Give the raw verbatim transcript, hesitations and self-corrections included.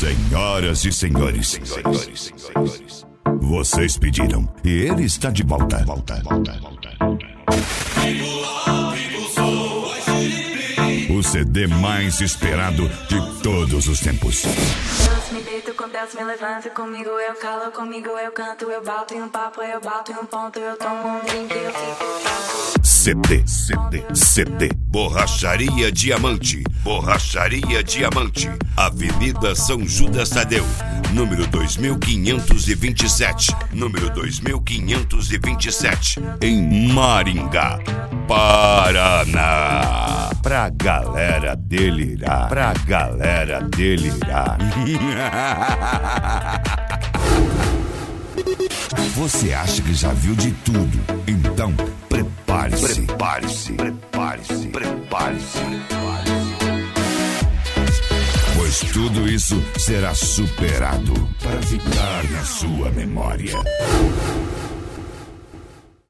Senhoras e senhores, senhores, senhores, vocês pediram e ele está de volta. volta, volta, volta. O C D mais esperado de todos os tempos. Deus me deito, com Deus me levanta, comigo eu calo, comigo eu canto, eu bato em um papo, eu bato em um ponto, eu tomo um drink, eu fico C D, C D, C D. Borracharia Diamante, Borracharia Diamante, Avenida São Judas Tadeu, número dois mil quinhentos e vinte e sete, número dois mil quinhentos e vinte e sete, em Maringá, Paraná. Pra galera delirar, pra galera delirar. Você acha que já viu de tudo? Então prepare-se, prepare-se, prepare-se, prepare-se, pois tudo isso será superado para ficar na sua memória.